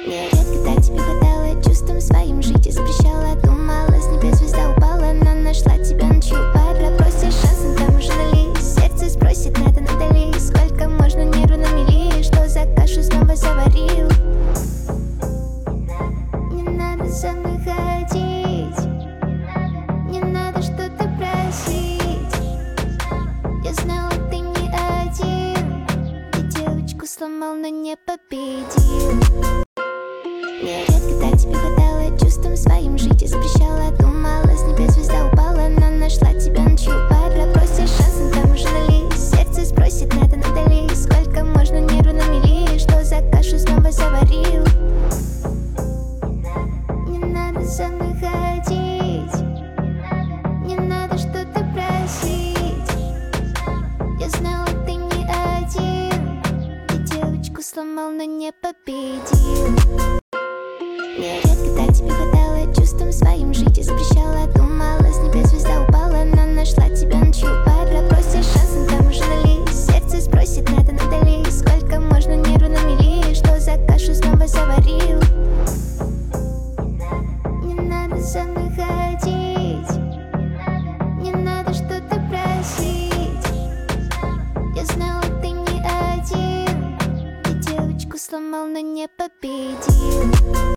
Мне редко так тебе хватало, чувством своим жить я запрещала. Думала, с небес звезда упала, но нашла тебя ночью у бара. Просишь шанс, но там уже нались. Сердце спросит, надо надали. Сколько можно нервы на мели, что за кашу снова заварил. Не надо за мной ходить, не надо что-то просить. Я знала, ты не один, ты девочку сломал, но не победил. Мне редко так тебе хватало, чувством своим жить я запрещала. Думала, с небес звезда упала, но нашла тебя ночью у бара. Просишь шанс, но там уже нались. Сердце спросит, надо надали. Сколько можно нервы на мели, что за кашу снова заварил. Не надо за мной ходить, не надо что-то просить. Я знала, ты не один, ты девочку сломал, но не победил. Мне редко так тебе хватало, чувством своим жить я запрещала. Думала, с небес звезда упала, но нашла тебя ночью у бара. Просишь шанс, но там уже нались. Сердце спросит, надо надали. Сколько можно нервы на мели, что за кашу снова заварил. Не надо за мной ходить, не надо что-то просить. Я знала, ты не один, ты девочку сломал, но не победил.